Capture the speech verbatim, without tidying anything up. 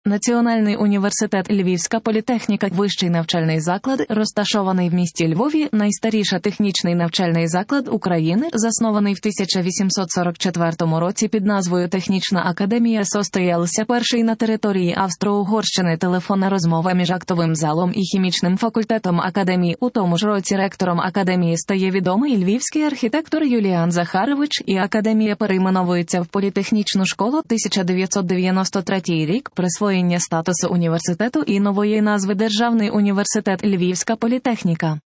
Національний університет Львівська політехніка – вищий навчальний заклад, розташований в місті Львові, найстаріша технічний навчальний заклад України, заснований в тисяча вісімсот сорок четвертому році під назвою Технічна академія, состоявся перший на території Австро-Угорщини. Телефонна розмова між актовим залом і хімічним факультетом академії. У тому ж році ректором академії стає відомий львівський архітектор Юліан Захарович, і академія перейменовується в політехнічну школу. тисяча дев'ятсот дев'яносто третій рік – присвоєння статусу університету і нової назви Державний університет Львівська політехніка.